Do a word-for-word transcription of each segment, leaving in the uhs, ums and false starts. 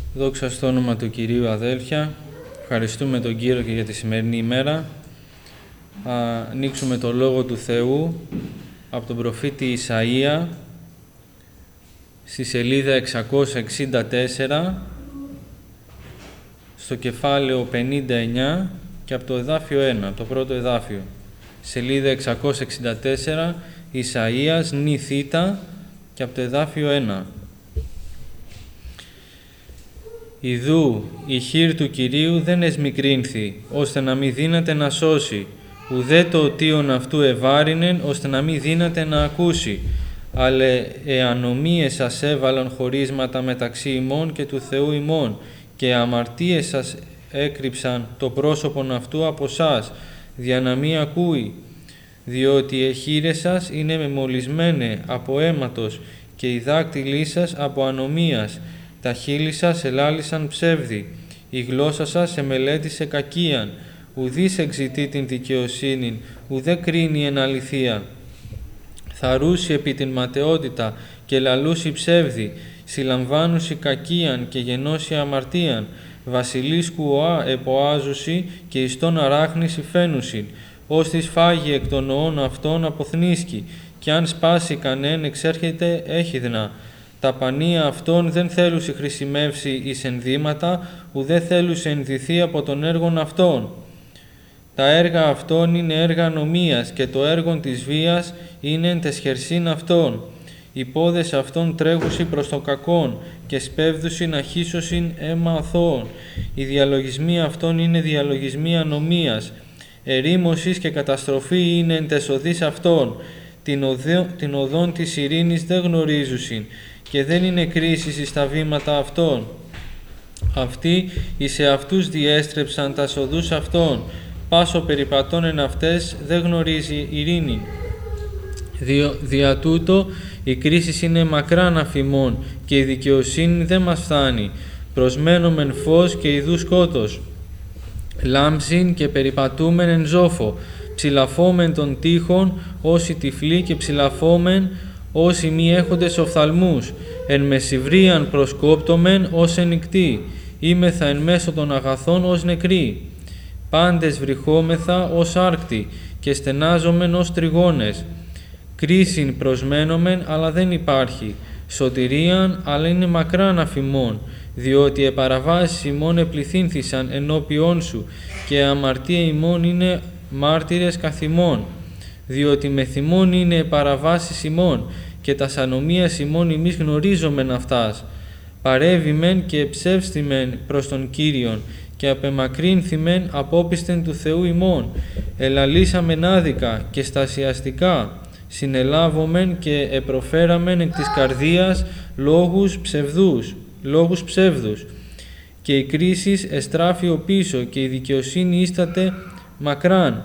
Δόξα στο όνομα του Κυρίου, αδέλφια. Ευχαριστούμε τον Κύριο και για τη σημερινή ημέρα. Θα ανοίξουμε το Λόγο του Θεού από τον προφήτη Ισαΐα στη σελίδα εξακόσια εξήντα τέσσερα, στο κεφάλαιο πενήντα εννιά και από το εδάφιο ένα, το πρώτο εδάφιο. Σελίδα εξακόσια εξήντα τέσσερα, Ισαΐας, νη θήτα, και από το εδάφιο ένα. Ιδού, η χείρ του Κυρίου δεν εσμικρύνθη, ώστε να μη δύναται να σώσει, ουδέ το οτίον αυτού ευάρινεν, ώστε να μη δύναται να ακούσει. Αλλά εανομίες σας έβαλαν χωρίσματα μεταξύ ημών και του Θεού ημών, και αμαρτίες σας έκρυψαν το πρόσωπον αυτού από σας, δια να μη ακούει. Διότι οι χείλες σας είναι μεμολυσμένε από αίματος, και οι δάκτυλοι σας από ανομίας. Τα χείλη σας ελάλησαν ψεύδι, η γλώσσα σας εμελέτησε κακίαν, ουδείς εξητεί την δικαιοσύνην, ουδέ κρίνει εν αληθεία. Θαρούσι επί την ματαιότητα και λαλούσι ψεύδι, συλλαμβάνουσι κακίαν και γενώσι αμαρτίαν, βασιλίσκου οά εποάζουσι και εις τον αράχνηση φαίνουσιν, ως της φάγει εκ των οών αυτών αποθνίσκει, κι αν σπάσει κανέν εξέρχεται έχιδνα. Τα πανία αυτών δεν θέλουσι χρησιμεύσει εις ενδύματα, ουδέ θέλουσι ενδυθεί από τον έργον αυτών. Τα έργα αυτών είναι έργα νομίας, και το έργον της βίας είναι εν τες χερσίν αυτών. Οι πόδες αυτών τρέχουσι προς το κακόν, και σπέβδουσιν αχύσωσιν αίμα αθώων. Οι διαλογισμοί αυτών είναι διαλογισμοί ανομίας. Ερήμωσης και καταστροφή είναι εν τες οδείς αυτών. Την, οδό, την οδόν της ειρήνης δεν γνωρίζουσιν, και δεν είναι κρίσις εις τα βήματα αυτών. Αυτοί εις εαυτούς διέστρεψαν τα οδούς αυτών, πάσο περιπατών εν αυτές δεν γνωρίζει ειρήνη. Δια, δια τούτο η κρίση είναι μακράν αφημών, και η δικαιοσύνη δεν μας φτάνει. Προσμένομεν φως και ιδού σκότος, λάμψιν και περιπατούμεν εν ζόφο, ψηλαφόμεν των τείχων όσοι τυφλοί και ψηλαφόμεν όσοι μη έχοντες οφθαλμούς, εν μεσηβρίαν προσκόπτομεν ως ενικτοί, είμεθα εν μέσω των αγαθών ως νεκροί. Πάντες βρυχόμεθα ως άρκτοι, και στενάζομεν ως τριγώνες. Κρίσιν προσμένομεν, αλλά δεν υπάρχει. Σωτηρίαν, αλλά είναι μακράν αφημών, διότι επαραβάσεις ημών επληθύνθησαν ενώπιόν σου, και αμαρτία ημών είναι μάρτυρες καθημών. Διότι με θυμών είναι παραβάσεις ημών, και τας ανομίας ημών εμείς γνωρίζομεν αυτάς. Παρέβημεν και εψεύστημεν προς τον Κύριον, και απεμακρύνθημεν απόπιστεν του Θεού ημών. Ελαλήσαμεν άδικα και στασιαστικά, συνελάβομεν και επροφέραμεν εκ της καρδίας λόγους ψευδούς, λόγους ψεύδους. Και η κρίση εστράφει ο πίσω, και η δικαιοσύνη ίσταται μακράν.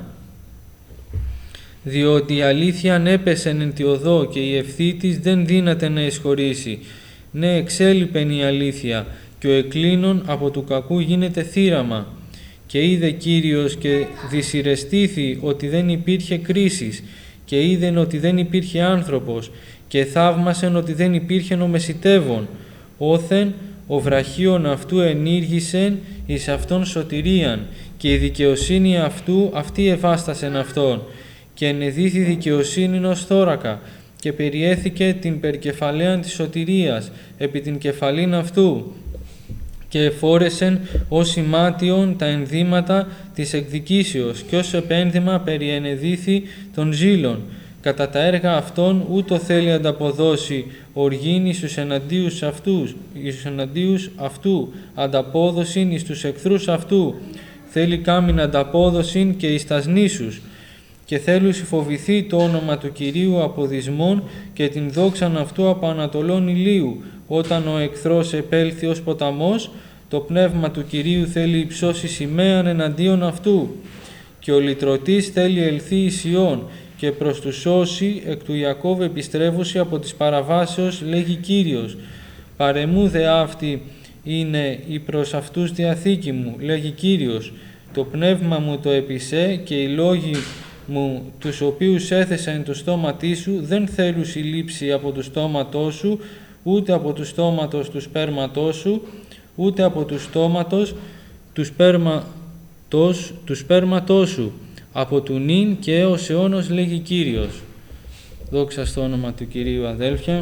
Διότι η αλήθεια ανέπεσεν εν τη οδό, και η ευθύ της δεν δύναται να εισχωρήσει. Ναι, εξέλιπεν η αλήθεια, και ο εκκλίνων από του κακού γίνεται θύραμα. Και είδε Κύριος και δυσυρεστήθη ότι δεν υπήρχε κρίσης, και είδεν ότι δεν υπήρχε άνθρωπος, και θαύμασεν ότι δεν υπήρχε νομεσιτεύων. Όθεν ο βραχίων αυτού ενήργησεν εις αυτόν σωτηρίαν, και η δικαιοσύνη αυτού αυτή ευάστασεν αυτόν. Και ενεδίθη δικαιοσύνην ως θώρακα, και περιέθηκε την περκεφαλαίαν της σωτηρίας επί την κεφαλήν αυτού, και εφόρεσεν ως ημάτιον τα ενδύματα της εκδικήσεως, και ως επένδυμα περιενεδίθη των ζήλων. Κατά τα έργα αυτών ούτω θέλει ανταποδώσει οργήν εις τους εναντίους αυτούς, εις τους εναντίους αυτού, ανταπόδοσιν εις τους εχθρούς αυτού. Θέλει κάμην ανταπόδοσιν και εις τας νήσους, και θέλουσι φοβηθεί το όνομα του Κυρίου από δυσμών, και την δόξαν αυτού από ανατολών ηλίου. Όταν ο εχθρός επέλθει ως ποταμός, το πνεύμα του Κυρίου θέλει υψώσει σημαίαν εναντίον αυτού. Και ο λυτρωτής θέλει ελθεί εις Ιών, και προς τους σώσει εκ του Ιακώβ επιστρέφουσι από τις παραβάσεως, λέγει Κύριος. Παρεμού δε αυτή είναι η προς αυτούς διαθήκη μου, λέγει Κύριος. Το πνεύμα μου το επισέ, και οι λόγοι μου, τους οποίους έθεσα εν το στόματί σου, δεν θέλουν συλλήψη από το στόματό σου, ούτε από του στόματος του σπέρματός σου, ούτε από του στόματος του σπέρματος, του σπέρματός σου, από του νυν και έως αιώνος, λέγει Κύριος. Δόξα στο όνομα του Κυρίου, αδέλφια.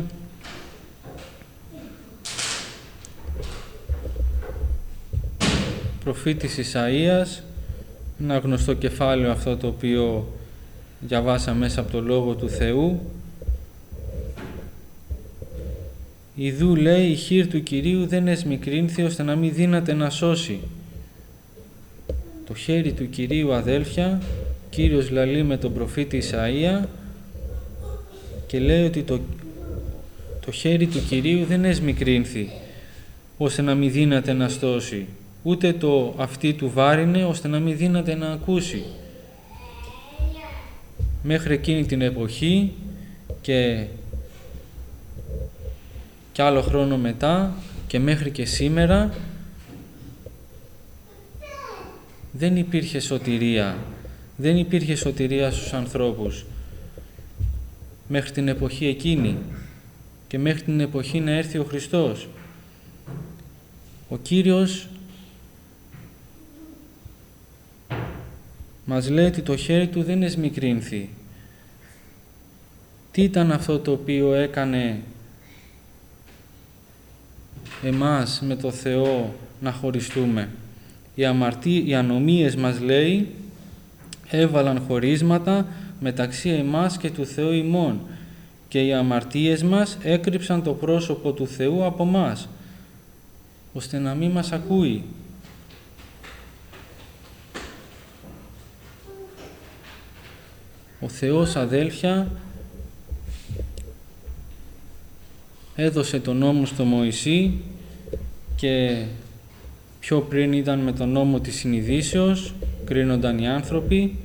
Προφήτης Ισαΐας, ένα γνωστό κεφάλαιο αυτό το οποίο διαβάσα μέσα από το Λόγο του Θεού. Ιδού, λέει, η χείρ του Κυρίου δεν εσμικρύνθη ώστε να μην δύναται να σώσει. Το χέρι του Κυρίου, αδέλφια, Κύριος λαλεί με τον προφήτη Ισαΐα και λέει ότι το, το χέρι του Κυρίου δεν εσμικρύνθη ώστε να μην δύναται να στώσει, ούτε το αυτί του βάρινε ώστε να μην δύναται να ακούσει. Μέχρι εκείνη την εποχή και κι άλλο χρόνο μετά και μέχρι και σήμερα δεν υπήρχε σωτηρία. Δεν υπήρχε σωτηρία στους ανθρώπους μέχρι την εποχή εκείνη και μέχρι την εποχή να έρθει ο Χριστός. Ο Κύριος μας λέει ότι το χέρι του δεν εσμικρύνθη. Τι ήταν αυτό το οποίο έκανε εμάς με το Θεό να χωριστούμε? Οι, αμαρτί, οι ανομίες, μας λέει, έβαλαν χωρίσματα μεταξύ εμάς και του Θεού ημών και οι αμαρτίες μας έκρυψαν το πρόσωπο του Θεού από μας, ώστε να μην μας ακούει. Ο Θεός, αδέλφια, έδωσε τον νόμο στο Μωυσή και πιο πριν ήταν με τον νόμο της συνειδήσεως, κρίνονταν οι άνθρωποι.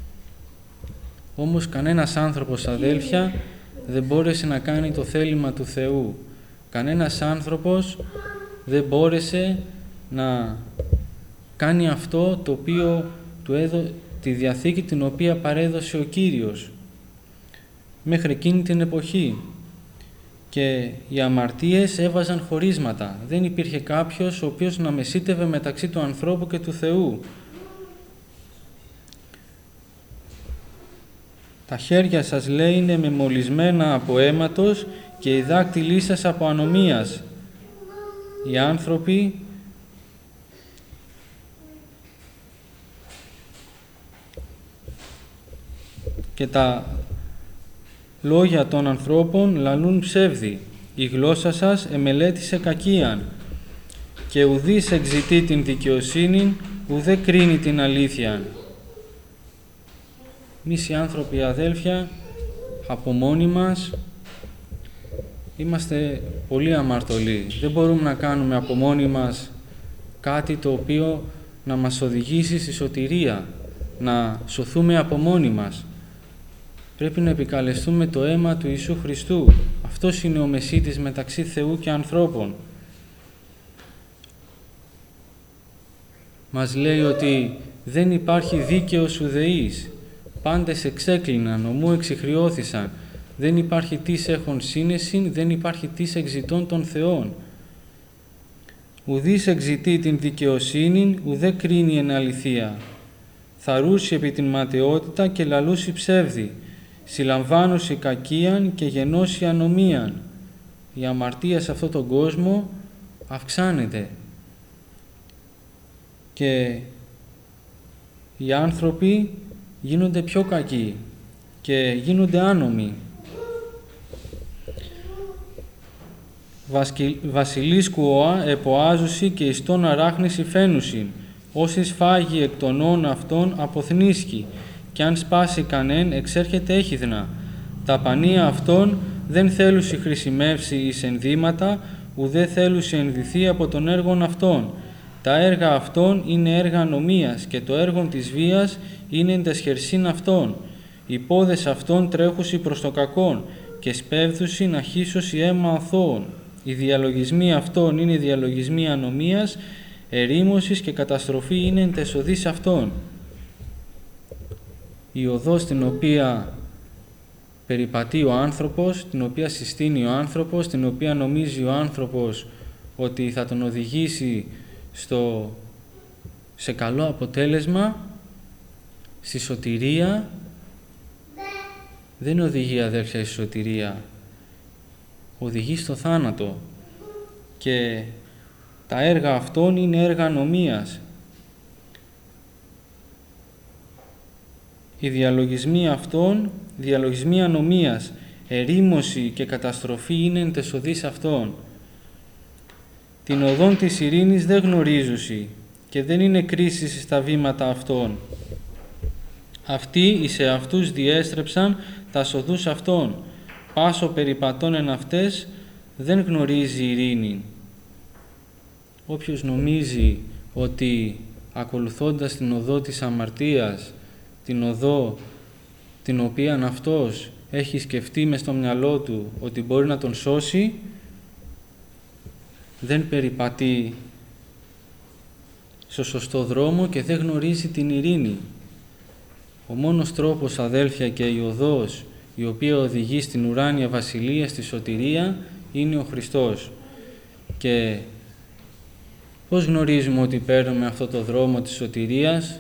Όμως κανένας άνθρωπος, αδέλφια, δεν μπόρεσε να κάνει το θέλημα του Θεού. Κανένας άνθρωπος δεν μπόρεσε να κάνει αυτό το οποίο του έδωσε, τη Διαθήκη την οποία παρέδωσε ο Κύριος μέχρι εκείνη την εποχή. Και οι αμαρτίες έβαζαν χωρίσματα. Δεν υπήρχε κάποιος ο οποίος να μεσίτευε μεταξύ του ανθρώπου και του Θεού. Τα χέρια σας, λέει, είναι μεμολισμένα από αίματος και οι δάκτυλοί σας από ανομίας. Οι άνθρωποι και τα λόγια των ανθρώπων λαλούν ψεύδι. Η γλώσσα σας εμελέτησε κακίαν και ουδής εξητεί την δικαιοσύνη, ουδέ κρίνει την αλήθεια. Εμείς οι άνθρωποι, αδέλφια, από μόνοι μας είμαστε πολύ αμαρτωλοί. Δεν μπορούμε να κάνουμε από μόνοι μας κάτι το οποίο να μας οδηγήσει στη σωτηρία, να σωθούμε από μόνοι μας. Πρέπει να επικαλεστούμε το αίμα του Ιησού Χριστού. Αυτός είναι ο μεσίτης μεταξύ Θεού και ανθρώπων. Μας λέει ότι δεν υπάρχει δίκαιος ουδεής. Πάντες εξέκλειναν, ομού εξηχρειώθησαν. Δεν υπάρχει τις έχων σύνεση, δεν υπάρχει τις εξητών των Θεών. Ουδής εξητεί την δικαιοσύνη, ουδέ κρίνει εν αληθεία. Θαρούσι επί την ματαιότητα και λαλούσι ψεύδι. Συλλαμβάνουσι κακίαν και γενώσι ανομίαν. Η αμαρτία σε αυτόν τον κόσμο αυξάνεται και οι άνθρωποι γίνονται πιο κακοί και γίνονται άνομοι. Βασιλίσκουοα εποάζουσι και εις τόν αράχνηση φαίνουσιν, όσοι φάγει εκ των όν αυτών αποθνίσκει, κι αν σπάσει κανέν εξέρχεται έχιδνα. Τα πανία αυτών δεν θέλουσι χρησιμεύσει εις ενδύματα, ουδέ θέλουσι ενδυθεί από των έργων αυτών. Τα έργα αυτών είναι έργα ανομίας και το έργο της βίας είναι εν τας χερσίν αυτών. Οι πόδες αυτών τρέχουσι προς το κακόν και σπέβδουσι να χύσωσι αίμα αθώων. Οι διαλογισμοί αυτών είναι διαλογισμοί ανομίας, ερήμωσης και καταστροφή είναι εν τες οδείς αυτών. Η οδός την οποία περιπατεί ο άνθρωπος, την οποία συστήνει ο άνθρωπος, την οποία νομίζει ο άνθρωπος ότι θα τον οδηγήσει στο, σε καλό αποτέλεσμα, στη σωτηρία, δεν οδηγεί, αδέρφια, στη σωτηρία. Οδηγεί στο θάνατο. Και τα έργα αυτών είναι έργα ανομίας. Οι διαλογισμοί αυτών, διαλογισμοί ανομίας, ερήμωση και καταστροφή είναι εν τες οδείς αυτών. Την οδόν της ειρήνης δεν γνωρίζουσι και δεν είναι κρίσεις στα βήματα αυτών. Αυτοί εις εαυτούς διέστρεψαν τα οδούς αυτών. Πάσο περιπατών εν αυτές δεν γνωρίζει ειρήνη. Όποιος νομίζει ότι ακολουθώντας την οδό της αμαρτίας, την οδό την οποία αυτός έχει σκεφτεί μες στο μυαλό του ότι μπορεί να τον σώσει, δεν περιπατεί στο σωστό δρόμο και δεν γνωρίζει την ειρήνη. Ο μόνος τρόπος, αδέλφια, και η οδός η οποία οδηγεί στην ουράνια βασιλεία, στη σωτηρία, είναι ο Χριστός. Και πώς γνωρίζουμε ότι παίρνουμε αυτό το δρόμο της σωτηρίας?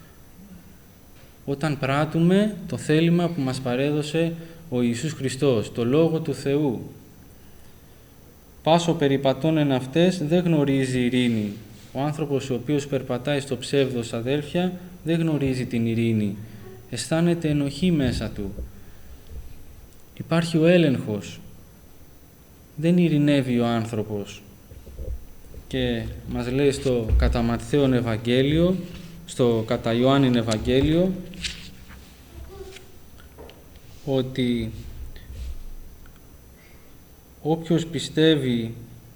Όταν πράττουμε το θέλημα που μας παρέδωσε ο Ιησούς Χριστός, το Λόγο του Θεού. Πάσο περιπατών εν αυτές δεν γνωρίζει ειρήνη. Ο άνθρωπος ο οποίος περπατάει στο ψεύδος, αδέλφια, δεν γνωρίζει την ειρήνη. Αισθάνεται ενοχή μέσα του. Υπάρχει ο έλεγχος. Δεν ειρηνεύει ο άνθρωπος. Και μας λέει στο κατά Ματθαίον Ευαγγέλιο, στο κατά Ιωάννην Ευαγγέλιο, ότι όποιος πιστεύει,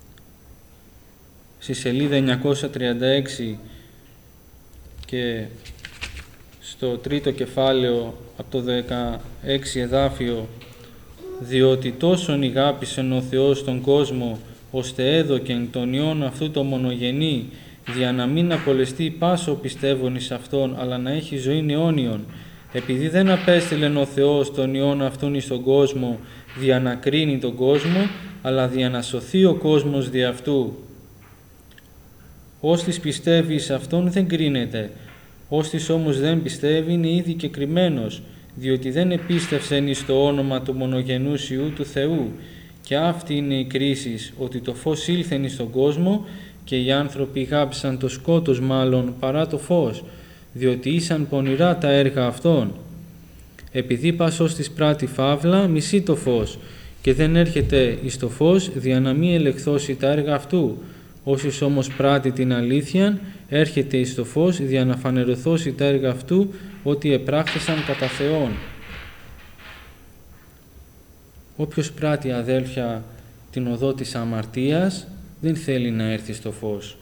στη σελίδα εννιακόσια τριάντα έξι και στο τρίτο κεφάλαιο από το δεκαέξι εδάφιο, διότι τόσον ηγάπησεν ο Θεός τον κόσμο, ώστε έδωκεν τον Υιόν αυτού το μονογενή, δια να μην απολεστεί πάσο πιστεύων εις Αυτόν, αλλά να έχει ζωήν αιώνιον, επειδή δεν απέστειλεν ο Θεός τον Υιόν Αυτόν εις τον κόσμο, δια να κρίνει τον κόσμο, αλλά δια να σωθεί ο κόσμος δι' Αυτού. Όστις πιστεύει εις Αυτόν δεν κρίνεται, όστις όμως δεν πιστεύει είναι ήδη κεκριμένος, διότι δεν επίστευσεν εις το όνομα του μονογενούς Υιού του Θεού. Και αυτή είναι η κρίση, ότι το φως ήλθεν εις τον κόσμο και οι άνθρωποι γάψαν το σκότος μάλλον παρά το φως, διότι ήσαν πονηρά τα έργα αυτών. Επειδή πας ως της πράτη φαύλα, μισεί το φως και δεν έρχεται εις το φως, δια να μη ελεγχθώσει τα έργα αυτού. Όσοι όμως πράττει την αλήθεια, έρχεται εις το φως, δια να φανερωθώσει τα έργα αυτού, ότι επράχθησαν κατά Θεόν. Όποιος πράττει, αδέλφια, την οδό της αμαρτίας, δεν θέλει να έρθει στο φως.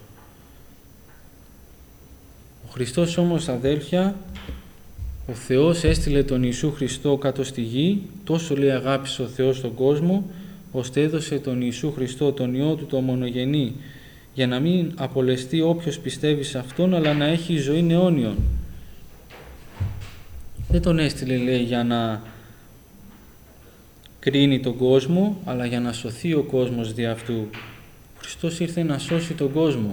Ο Χριστός όμως, αδέλφια, ο Θεός έστειλε τον Ιησού Χριστό κάτω στη γη, τόσο λέει αγάπησε ο Θεός τον κόσμο, ώστε έδωσε τον Ιησού Χριστό, τον Υιό του το μονογενή, για να μην απολεστεί όποιος πιστεύει σε Αυτόν, αλλά να έχει ζωή αιώνιον. Δεν τον έστειλε, λέει, για να κρίνει τον κόσμο, αλλά για να σωθεί ο κόσμος δι' Αυτού. Ο Χριστός ήρθε να σώσει τον κόσμο.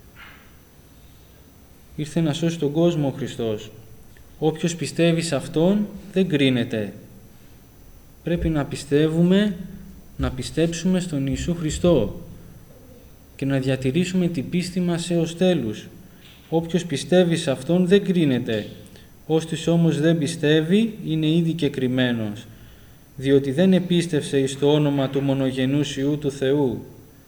Ήρθε να σώσει τον κόσμο ο Χριστός. Όποιος πιστεύει σε Αυτόν δεν κρίνεται. Πρέπει να πιστεύουμε, να πιστέψουμε στον Ιησού Χριστό και να διατηρήσουμε την πίστη μας έως τέλους. Όποιος πιστεύει σε Αυτόν δεν κρίνεται. Όστις όμως δεν πιστεύει είναι ήδη κεκριμένος, διότι δεν επίστευσε εις το όνομα του μονογενούς Υιού του Θεού.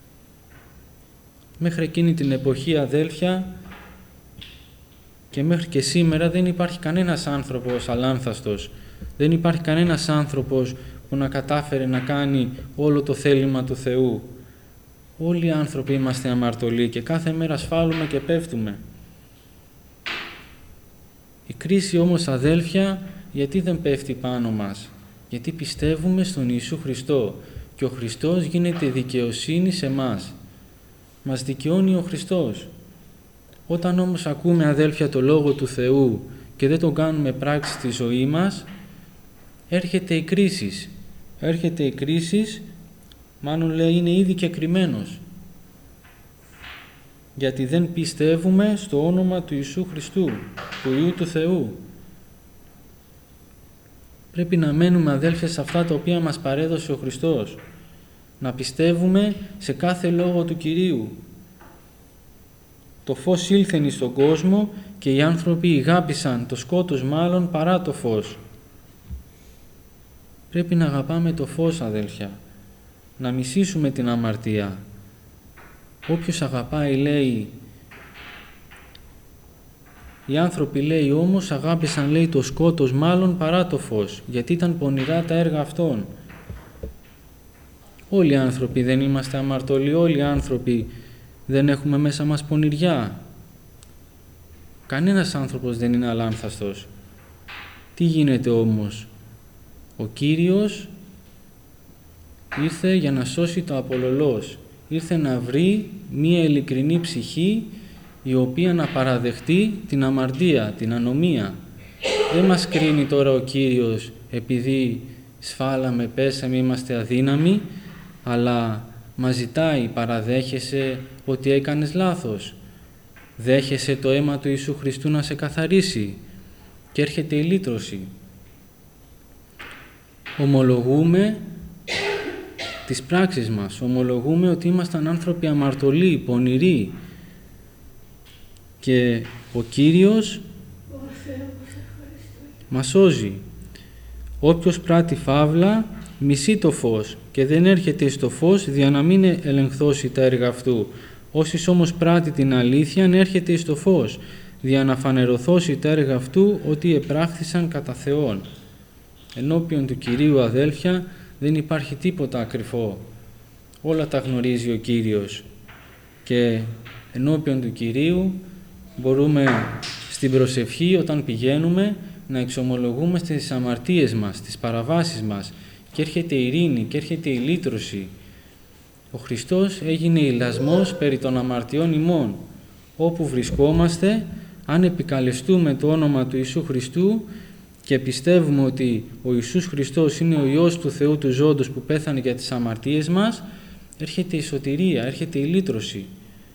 Μέχρι εκείνη την εποχή, αδέλφια, και μέχρι και σήμερα δεν υπάρχει κανένας άνθρωπος αλάνθαστος. Δεν υπάρχει κανένας άνθρωπος που να κατάφερε να κάνει όλο το θέλημα του Θεού. Όλοι οι άνθρωποι είμαστε αμαρτωλοί και κάθε μέρα σφάλουμε και πέφτουμε. Η κρίση όμως, αδέλφια, γιατί δεν πέφτει πάνω μας? Γιατί πιστεύουμε στον Ιησού Χριστό και ο Χριστός γίνεται δικαιοσύνη σε μας. Μας δικαιώνει ο Χριστός. Όταν όμως ακούμε, αδέλφια, το Λόγο του Θεού και δεν τον κάνουμε πράξη στη ζωή μας, έρχεται η κρίση. Έρχεται η κρίση, μάλλον λέει είναι ήδη κεκριμένος. γιατί δεν πιστεύουμε στο όνομα του Ιησού Χριστού, του Υιού του Θεού. Πρέπει να μένουμε, αδέλφια, σε αυτά τα οποία μας παρέδωσε ο Χριστός. Να πιστεύουμε σε κάθε λόγο του Κυρίου. Το φως ήλθεν στον κόσμο και οι άνθρωποι ηγάπησαν το σκότος μάλλον παρά το φως. Πρέπει να αγαπάμε το φως, αδέλφια. Να μισήσουμε την αμαρτία. Όποιος αγαπάει, λέει, οι άνθρωποι, λέει, όμως αγάπησαν, λέει, το σκότος μάλλον παρά το φως, γιατί ήταν πονηρά τα έργα αυτών. Όλοι οι άνθρωποι δεν είμαστε αμαρτωλοί, όλοι οι άνθρωποι δεν έχουμε μέσα μας πονηριά. Κανένας άνθρωπος δεν είναι αλάνθαστος. Τι γίνεται όμως? Ο Κύριος ήρθε για να σώσει το απολωλός. Ήρθε να βρει μία ειλικρινή ψυχή η οποία να παραδεχτεί την αμαρτία, την ανομία. Δεν μας κρίνει τώρα ο Κύριος επειδή σφάλαμε, πέσαμε, είμαστε αδύναμοι, αλλά μας ζητάει, παραδέχεσαι ότι έκανες λάθος. Δέχεσαι το αίμα του Ιησού Χριστού να σε καθαρίσει και έρχεται η λύτρωση. Ομολογούμε τις πράξεις μας, ομολογούμε ότι ήμασταν άνθρωποι αμαρτωλοί, πονηροί και ο Κύριος μας σώζει. Όποιος πράττει φαύλα μισεί το φως και δεν έρχεται στο φως δια να μην ελεγχθώσει τα έργα αυτού. Όσοι όμως πράττει την αλήθεια έρχεται στο φως δια να φανερωθώσει τα έργα αυτού ότι επράχθησαν κατά Θεόν. Ενώπιον του Κυρίου, αδέλφια, δεν υπάρχει τίποτα ακρυφό. Όλα τα γνωρίζει ο Κύριος και ενώπιον του Κυρίου μπορούμε στην προσευχή, όταν πηγαίνουμε, να εξομολογούμε στις αμαρτίες μας, στις παραβάσεις μας και έρχεται η ειρήνη και έρχεται η λύτρωση. Ο Χριστός έγινε ηλασμός περί των αμαρτιών ημών. Όπου βρισκόμαστε, αν επικαλεστούμε το όνομα του Ιησού Χριστού και πιστεύουμε ότι ο Ιησούς Χριστός είναι ο Υιός του Θεού του ζώντος που πέθανε για τις αμαρτίες μας, έρχεται η σωτηρία, έρχεται η λύτρωση.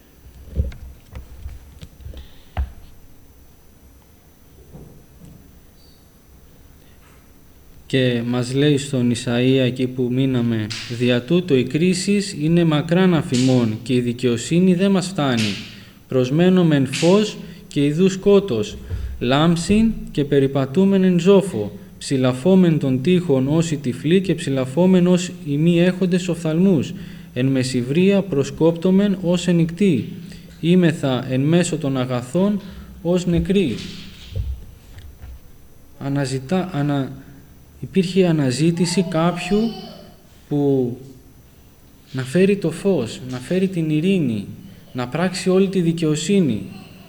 Και μας λέει στον Ισαΐα εκεί που μείναμε, «Δια τούτο η κρίση είναι μακράν αφημών και η δικαιοσύνη δεν μας φτάνει. Προσμένομεν φως και ιδού σκότος, λάμψην και περιπατούμεν εν ζόφο, ψηλαφόμεν των τείχων ως οι τυφλοί και ψηλαφόμεν ως οι μη έχοντες οφθαλμούς, εν μεσηβρία προσκόπτομεν ως ενικτοί, είμεθα εν μέσω των αγαθών ως νεκροί». Αναζητά, ανα, υπήρχε αναζήτηση κάποιου που να φέρει το φως, να φέρει την ειρήνη, να πράξει όλη τη δικαιοσύνη.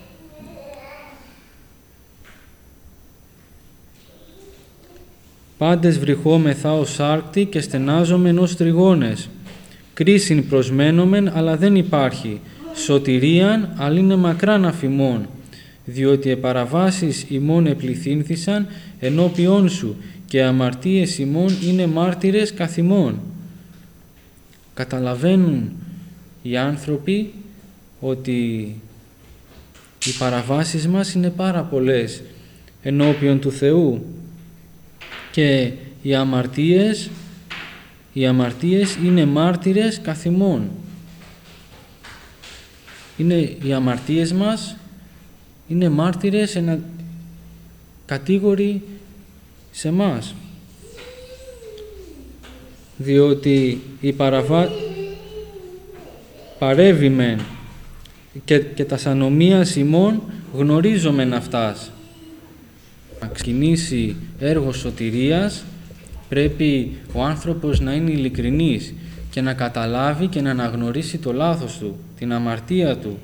Πάντες βρυχόμεθα ως άρκτη και στενάζομεν ως τριγώνες. Κρίσιν προσμένομεν, αλλά δεν υπάρχει. Σωτηρίαν, αλλά είναι μακράν αφημών. Διότι επαραβάσεις ημών επληθύνθησαν ενώπιόν σου και αμαρτίες ημών είναι μάρτυρες καθημών. Καταλαβαίνουν οι άνθρωποι ότι οι παραβάσεις μας είναι πάρα πολλές ενώπιον του Θεού και οι αμαρτίες, οι αμαρτίες είναι μάρτυρες καθημών. Είναι οι αμαρτίες μας, είναι μάρτυρες ενα... κατήγοροι σε μας. Διότι η παραβά... παρέβημεν και, και τα σανομίας ημών γνωρίζομεν αυτάς. Να ξεκινήσει έργο σωτηρίας πρέπει ο άνθρωπος να είναι ειλικρινής και να καταλάβει και να αναγνωρίσει το λάθος του, την αμαρτία του.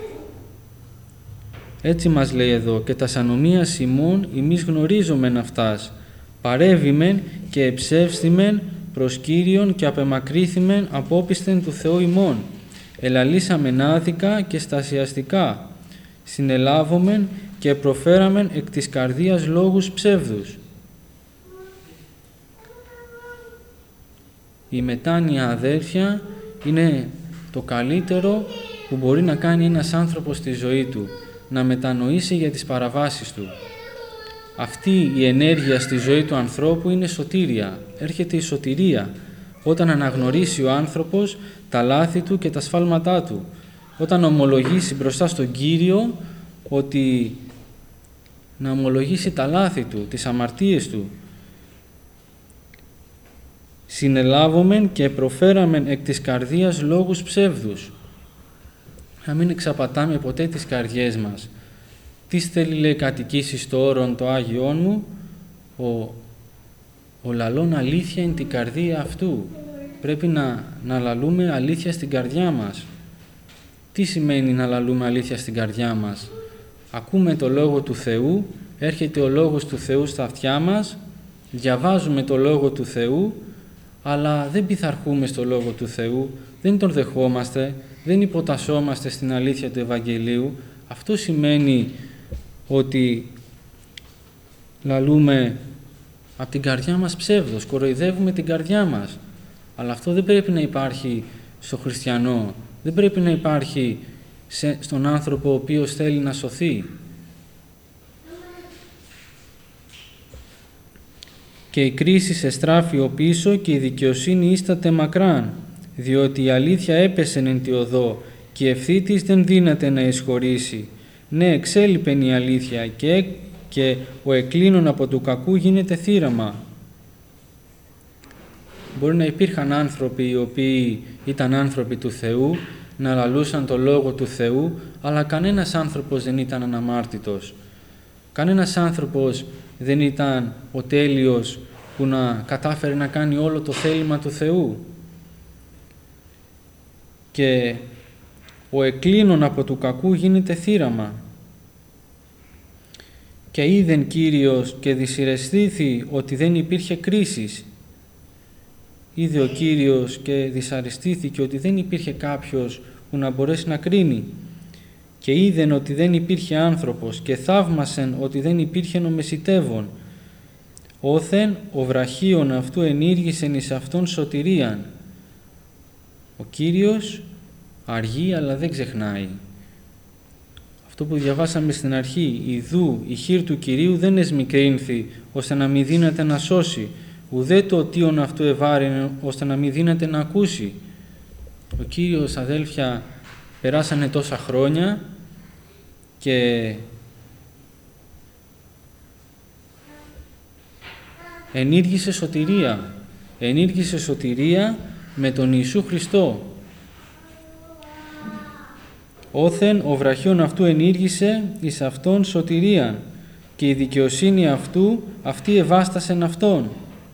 Έτσι μας λέει εδώ, και τα σανομίας ημών ημείς γνωρίζομεν αυτάς, παρέβημεν και εψεύστημεν προς Κύριον και απεμακρύθημεν απόπιστεν του Θεού ημών. Ελαλήσαμεν άδικα και στασιαστικά, συνελάβομεν και προφέραμεν εκ της καρδίας λόγους ψεύδους. Η μετάνοια, αδέρφια, είναι το καλύτερο που μπορεί να κάνει ένας άνθρωπος στη ζωή του, να μετανοήσει για τις παραβάσεις του. Αυτή η ενέργεια στη ζωή του ανθρώπου είναι σωτήρια. Έρχεται η σωτηρία όταν αναγνωρίσει ο άνθρωπος τα λάθη του και τα σφάλματά του. Όταν ομολογήσει μπροστά στον Κύριο ότι να ομολογήσει τα λάθη του, τις αμαρτίες του. Συνελάβομεν και προφέραμεν εκ της καρδίας λόγους ψεύδους. Να μην εξαπατάμε ποτέ τις καρδιές μας. Τι θέλει, λέει, κατοικήσει στο όρον το Άγιόν μου, ο, ο λαλών αλήθεια είναι την καρδία αυτού. Πρέπει να, να λαλούμε αλήθεια στην καρδιά μας. Τι σημαίνει να λαλούμε αλήθεια στην καρδιά μας? Ακούμε το Λόγο του Θεού, έρχεται ο Λόγος του Θεού στα αυτιά μας, διαβάζουμε το Λόγο του Θεού, αλλά δεν πειθαρχούμε στο Λόγο του Θεού, δεν τον δεχόμαστε, δεν υποτασσόμαστε στην αλήθεια του Ευαγγελίου. Αυτό σημαίνει ότι λαλούμε από την καρδιά μας ψεύδος, κοροϊδεύουμε την καρδιά μας. Αλλά αυτό δεν πρέπει να υπάρχει στο χριστιανό, δεν πρέπει να υπάρχει σε, στον άνθρωπο ο οποίος θέλει να σωθεί. Και η κρίση σε στράφει ο πίσω και η δικαιοσύνη ίσταται μακράν, διότι η αλήθεια έπεσεν εν τη οδό και η ευθύ της δεν δύναται να εισχωρήσει. Ναι, εξέλιπεν η αλήθεια και, και ο εκλίνων από του κακού γίνεται θύραμα. Μπορεί να υπήρχαν άνθρωποι οι οποίοι ήταν άνθρωποι του Θεού, να λαλούσαν το Λόγο του Θεού, αλλά κανένας άνθρωπος δεν ήταν αναμάρτητος. Κανένας άνθρωπος δεν ήταν ο τέλειος που να κατάφερε να κάνει όλο το θέλημα του Θεού. Και ο εκλίνων από του κακού γίνεται θύραμα. Και είδεν Κύριος και δυσαρεστήθη ότι δεν υπήρχε κρίσης. Είδε ο Κύριος και δυσαρεστήθηκε ότι δεν υπήρχε κάποιος που να μπορέσει να κρίνει. Και είδεν ότι δεν υπήρχε άνθρωπος και θαύμασεν ότι δεν υπήρχε νομεσιτεύων. Όθεν ο βραχίων αυτού ενήργησεν εις αυτόν σωτηρίαν. Ο Κύριος αργεί αλλά δεν ξεχνάει. Αυτό που διαβάσαμε στην αρχή, «Ιδού η χείρ του Κυρίου δεν εσμικρύνθη, ώστε να μην δύναται να σώσει, ουδέ το οτίον αυτού ευάρυνε, ώστε να μην δύναται να ακούσει». Ο Κύριος, αδέλφια, περάσανε τόσα χρόνια και ενήργησε σωτηρία. Ενήργησε σωτηρία με τον Ιησού Χριστό. Όθεν ο βραχίων αυτού ενήργησε εις αυτόν σωτηρίαν και η δικαιοσύνη αυτού αυτή ευάστασεν αυτόν.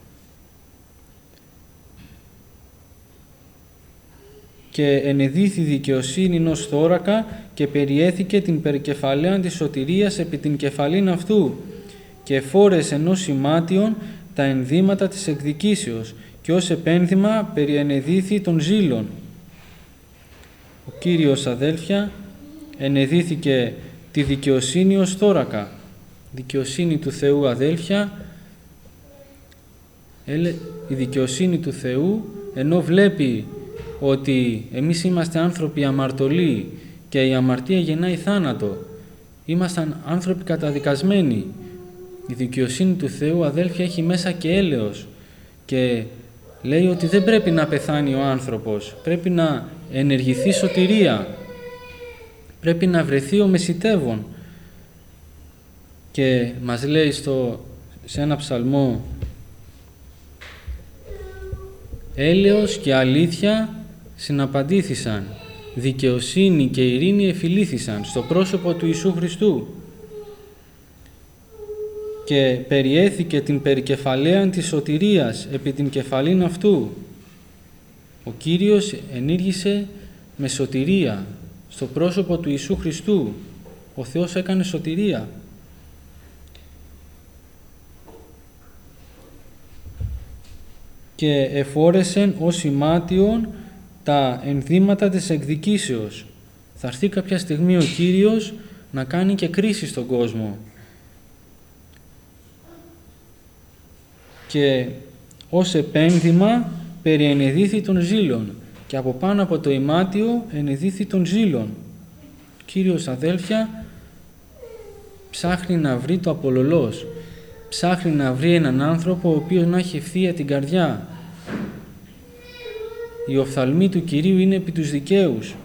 Και ενεδίθη δικαιοσύνη ως θώρακα και περιέθηκε την περικεφαλαίαν της σωτηρίας επί την κεφαλήν αυτού και φόρεσε ενός σημάτιον τα ενδύματα της εκδικήσεως και ως επένδυμα περιενεδίθη των ζήλων. Ο Κύριος, αδέλφια, ενεδίθηκε τη δικαιοσύνη ως θώρακα. Δικαιοσύνη του Θεού, αδέλφια, η δικαιοσύνη του Θεού, ενώ βλέπει ότι εμείς είμαστε άνθρωποι αμαρτωλοί και η αμαρτία γεννάει θάνατο, ήμασταν άνθρωποι καταδικασμένοι. Η δικαιοσύνη του Θεού, αδέλφια, έχει μέσα και έλεος και λέει ότι δεν πρέπει να πεθάνει ο άνθρωπος, πρέπει να ενεργηθεί σωτηρία, πρέπει να βρεθεί ο μεσιτεύων. Και μας λέει στο, σε ένα ψαλμό, «Έλεος και αλήθεια συναπαντήθησαν, δικαιοσύνη και ειρήνη εφιλήθησαν στο πρόσωπο του Ιησού Χριστού και περιέθηκε την περικεφαλαίαν της σωτηρίας επί την κεφαλήν αυτού». Ο Κύριος ενήργησε με σωτηρία στο πρόσωπο του Ιησού Χριστού. Ο Θεός έκανε σωτηρία. Και εφόρεσεν ως σημάτιον τα ενδύματα της εκδικήσεως. Θα έρθει κάποια στιγμή ο Κύριος να κάνει και κρίση στον κόσμο. Και ως επένδυμα περιενεδίθη των ζήλων. Και και από πάνω από το ημάτιο ενεδίθη των ζήλων. Ο Κύριος, αδέλφια, ψάχνει να βρει το απολωλός. Ψάχνει να βρει έναν άνθρωπο ο οποίος να έχει ευθεία την καρδιά. Οι οφθαλμοί του Κυρίου είναι επί τους δικαίους.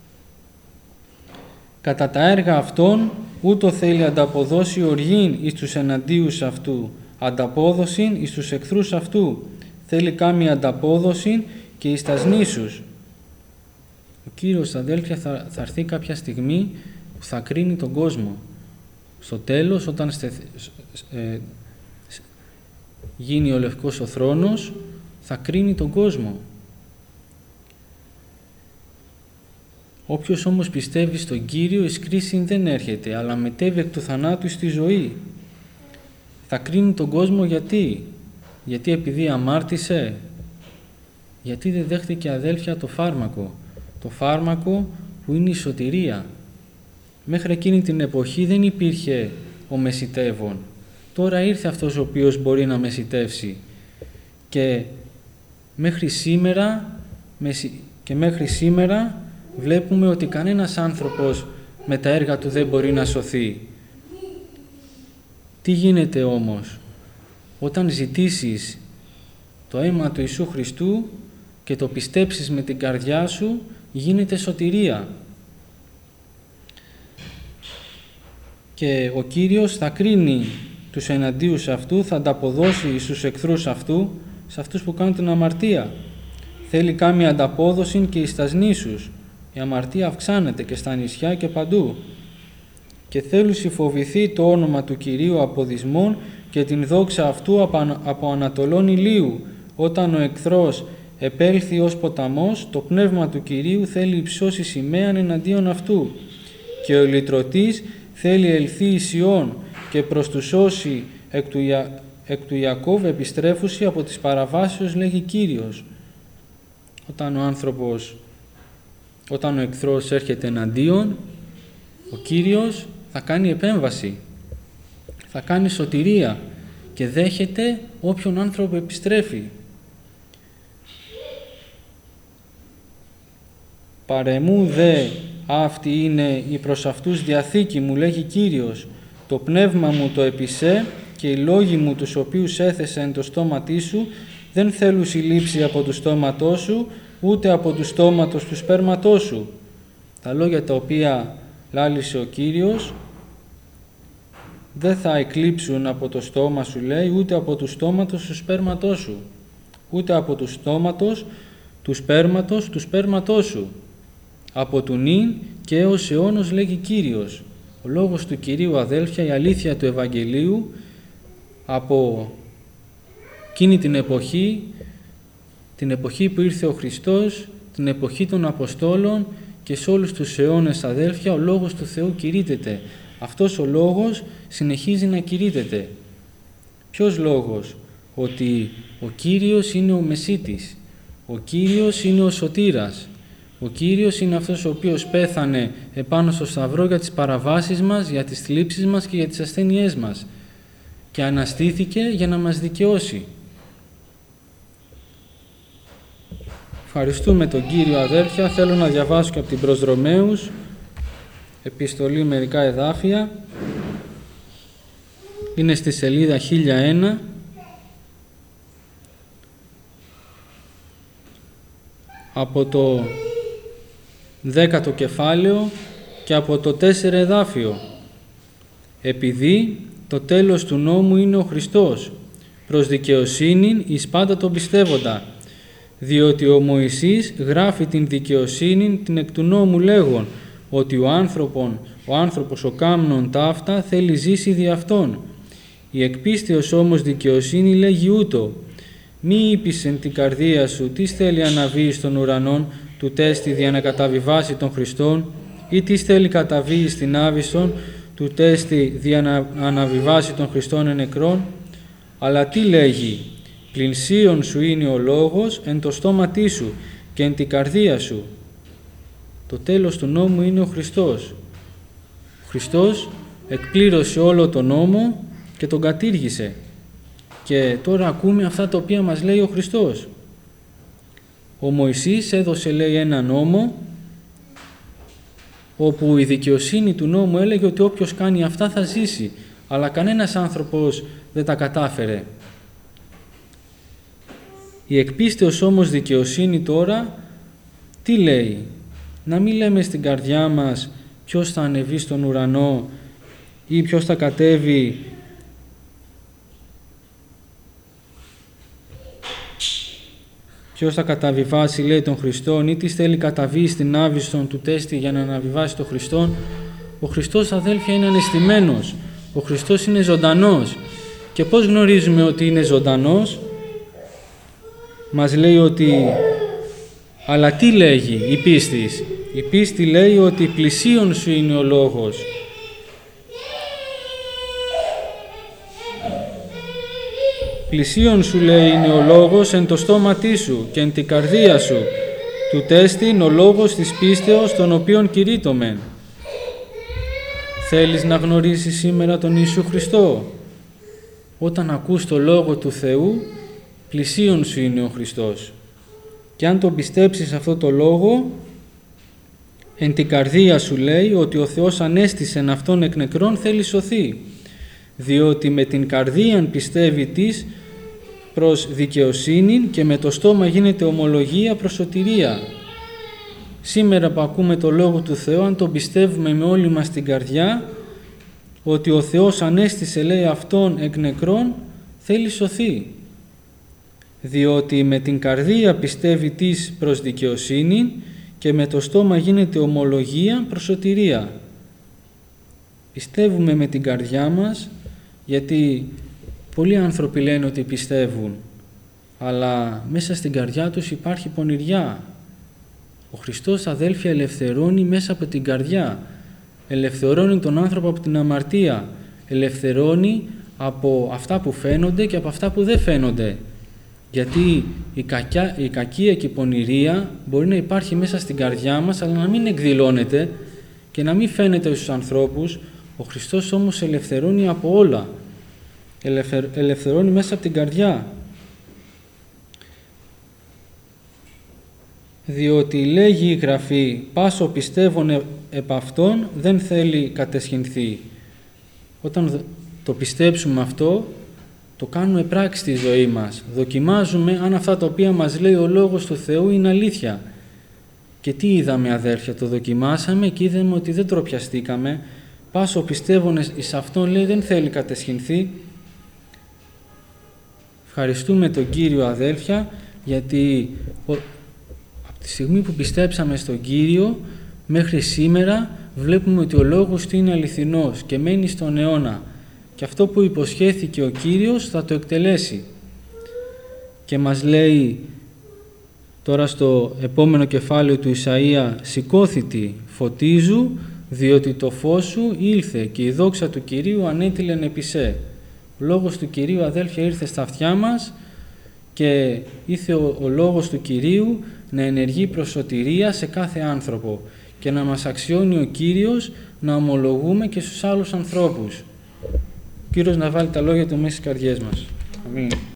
Κατά τα έργα αυτών ούτω θέλει ανταποδώσει οργήν εις τους εναντίους αυτού, ανταπόδοσιν εις τους εχθρούς αυτού. Θέλει κάμει ανταπόδοση και εις τας νήσους. Ο Κύριος, αδέλφια, θα, θα έρθει κάποια στιγμή που θα κρίνει τον κόσμο. Στο τέλος, όταν στε, ε, γίνει ο Λευκός ο θρόνος, θα κρίνει τον κόσμο. Όποιος όμως πιστεύει στον Κύριο, εις κρίση δεν έρχεται, αλλά μετέβει εκ του θανάτου στη ζωή. Θα κρίνει τον κόσμο γιατί. Γιατί επειδή αμάρτησε. Γιατί δεν δέχτηκε, αδέλφια, το φάρμακο. Το φάρμακο που είναι η σωτηρία. Μέχρι εκείνη την εποχή δεν υπήρχε ο μεσιτεύων. Τώρα ήρθε αυτός ο οποίος μπορεί να μεσιτεύσει. Και μέχρι σήμερα, και μέχρι σήμερα βλέπουμε ότι κανένας άνθρωπος με τα έργα του δεν μπορεί να σωθεί. Τι γίνεται όμως? Όταν ζητήσεις το αίμα του Ιησού Χριστού και το πιστέψεις με την καρδιά σου, γίνεται σωτηρία. Και ο Κύριος θα κρίνει τους εναντίους αυτού, θα ανταποδώσει στους εχθρούς αυτού, σε αυτούς που κάνουν την αμαρτία. Θέλει κάμια ανταπόδοση και εις τας νήσους. Η αμαρτία αυξάνεται και στα νησιά και παντού. Και θέλουσι φοβηθεί το όνομα του Κυρίου από δυσμών και την δόξα αυτού από ανατολών ηλίου. Όταν ο εχθρός επέλθει ως ποταμός, το πνεύμα του Κυρίου θέλει υψώσει σημαίαν εναντίον αυτού. Και ο λυτρωτής θέλει ελθεί εις Ιών και προς του σώσει εκ του, Ια... εκ του Ιακώβ επιστρέφουσι από τις παραβάσεις, λέγει Κύριος. Όταν ο άνθρωπος, όταν ο εχθρός έρχεται εναντίον, ο Κύριος θα κάνει επέμβαση, θα κάνει σωτηρία και δέχεται όποιον άνθρωπο επιστρέφει. Παρεμού δε αυτή είναι η προς αυτούς διαθήκη μου, λέγει Κύριος. Το πνεύμα μου το επισέ και οι λόγοι μου τους οποίους έθεσα εν το στόματί σου δεν θέλουν συλλήψη από του στόματός σου, ούτε από του στόματος του σπέρματός σου. Τα λόγια τα οποία λάλησε ο Κύριος δεν θα εκλείψουν από το στόμα σου, λέει, ούτε από του στόματος του σπέρματός σου, ούτε από του στόματος του σπέρματος του σπέρματός σου. Από του νυν και έως αιώνος, λέγει Κύριος. Ο λόγος του Κυρίου, αδέλφια, η αλήθεια του Ευαγγελίου από εκείνη την εποχή, την εποχή που ήρθε ο Χριστός, την εποχή των Αποστόλων και σε όλους τους αιώνες, αδέλφια, ο λόγος του Θεού κηρύττεται. Αυτός ο λόγος συνεχίζει να κηρύττεται. Ποιος λόγος? Ότι ο Κύριος είναι ο Μεσίτης, ο Κύριος είναι ο Σωτήρας, ο Κύριος είναι αυτός ο οποίος πέθανε επάνω στο σταυρό για τις παραβάσεις μας, για τις θλίψεις μας και για τις ασθένειές μας και αναστήθηκε για να μας δικαιώσει. Ευχαριστούμε τον Κύριο, αδέρφια. Θέλω να διαβάσω και από την προς Ρωμαίους επιστολή μερικά εδάφια. Είναι στη σελίδα χίλια ένα. Από το δέκατο κεφάλαιο και από το τέσσερα εδάφιο. Επειδή το τέλος του νόμου είναι ο Χριστός, προς δικαιοσύνην εις πάντα τον πιστεύοντα, διότι ο Μωυσής γράφει την δικαιοσύνην την εκ του νόμου λέγον, ότι ο, άνθρωπον, ο άνθρωπος ο κάμνων ταύτα θέλει ζήσει δι' αυτόν. Η εκπίστεως όμως δικαιοσύνη λέγει ούτω, μη είπεις εν την καρδία σου τι θέλει αναβεί στον ουρανόν του τέστη δια να καταβιβάσει των Χριστών ή τι θέλει καταβεί στην άβυσσον του τέστη δια να αναβιβάσει των Χριστών εν νεκρών, αλλά τι λέγει, πλην σου είναι ο λόγος εν το στόματί σου και εν την καρδία σου. Το τέλος του νόμου είναι ο Χριστός. Ο Χριστός εκπλήρωσε όλο τον νόμο και τον κατήργησε. Και τώρα ακούμε αυτά τα οποία μας λέει ο Χριστός. Ο Μωυσής έδωσε, λέει, ένα νόμο όπου η δικαιοσύνη του νόμου έλεγε ότι όποιος κάνει αυτά θα ζήσει, αλλά κανένας άνθρωπος δεν τα κατάφερε. Η εκπίστεως όμως δικαιοσύνη τώρα τι λέει? Να μην λέμε στην καρδιά μας ποιος θα ανεβεί στον ουρανό ή ποιος θα κατέβει ποιος θα καταβιβάσει, λέει, τον Χριστόν, ή τι θέλει καταβεί στην άβυσσον του τέστη για να αναβιβάσει τον Χριστόν. Ο Χριστός, αδέλφια, είναι ανεστημένος. Ο Χριστός είναι ζωντανός. Και πώς γνωρίζουμε ότι είναι ζωντανός? Μας λέει ότι... Αλλά τι λέγει η πίστης? Η πίστη λέει ότι πλησίον σου είναι ο λόγος. Πλησίον σου, λέει, είναι ο λόγος εν το στόματί σου και εν την καρδία σου. Του τέστην ο λόγος της πίστεως τον οποίον κηρύττομεν. Θέλεις να γνωρίσεις σήμερα τον Ιησού Χριστό? Όταν ακούς το Λόγο του Θεού, πλησίον σου είναι ο Χριστός. Και αν τον πιστέψεις αυτό το Λόγο, εν την καρδία σου, λέει, ότι ο Θεός ανέστησεν αυτόν εκ νεκρών, θέλει σωθεί. Διότι με την καρδίαν πιστεύει της προς δικαιοσύνη και με το στόμα γίνεται ομολογία προς σωτηρία. Σήμερα που ακούμε το Λόγο του Θεού, αν τον πιστεύουμε με όλη μας την καρδιά, ότι ο Θεός ανέστησε, λέει, αυτόν εκ νεκρών, θέλει σωθεί. Διότι με την καρδία πιστεύει της προς δικαιοσύνη και με το στόμα γίνεται ομολογία προς σωτηρία. Πιστεύουμε με την καρδιά μας, γιατί πολλοί άνθρωποι λένε ότι πιστεύουν, αλλά μέσα στην καρδιά τους υπάρχει πονηριά. Ο Χριστός, αδέλφια, ελευθερώνει μέσα από την καρδιά. Ελευθερώνει τον άνθρωπο από την αμαρτία. Ελευθερώνει από αυτά που φαίνονται και από αυτά που δεν φαίνονται. Γιατί η, κακιά, η κακία και η πονηρία μπορεί να υπάρχει μέσα στην καρδιά μας, αλλά να μην εκδηλώνεται και να μην φαίνεται στους ανθρώπους. Ο Χριστός όμως ελευθερώνει από όλα. Ελευθερ, ελευθερώνει μέσα από την καρδιά. Διότι λέγει η Γραφή, πάσο πιστεύων επ' αυτόν δεν θέλει κατεσχυνθεί. Όταν το πιστέψουμε αυτό, το κάνουμε πράξη στη ζωή μας. Δοκιμάζουμε αν αυτά τα οποία μας λέει ο Λόγος του Θεού είναι αλήθεια. Και τι είδαμε, αδέρφια? Το δοκιμάσαμε και είδαμε ότι δεν τροπιαστήκαμε. Πάσο πιστεύων εις αυτόν, λέει, δεν θέλει κατεσχυνθεί. Ευχαριστούμε τον Κύριο, αδέλφια, γιατί από τη στιγμή που πιστέψαμε στον Κύριο μέχρι σήμερα βλέπουμε ότι ο Λόγος του είναι αληθινός και μένει στον αιώνα. Και αυτό που υποσχέθηκε ο Κύριος θα το εκτελέσει. Και μας λέει τώρα στο επόμενο κεφάλαιο του Ισαΐα, «Σηκώθητη φωτίζου, διότι το φως σου ήλθε και η δόξα του Κυρίου ανέτειλεν επί σε». Ο Λόγος του Κυρίου, αδέλφια, ήρθε στα αυτιά μας και ήρθε ο, ο Λόγος του Κυρίου να ενεργεί προς σωτηρία σε κάθε άνθρωπο και να μας αξιώνει ο Κύριος να ομολογούμε και στους άλλους ανθρώπους. Ο Κύριος να βάλει τα λόγια του μέσα στις καρδιές μας. Αμήν.